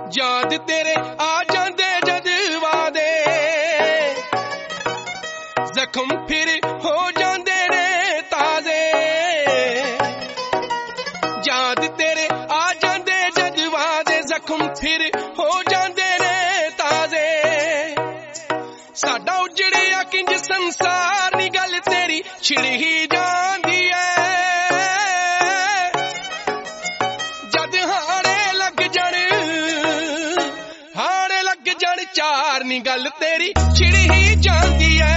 याद तेरे आ जांदे जद वादे जख्म फिर हो जांदे ने ताजे याद तेरे आ जांदे जद वादे जख्म फिर हो जांदे ने ताजे साडा उजड़िया किंज संसार नी गल तेरी छिड़ ही जांदी है चार नी गल तेरी छिड़ ही जांदी है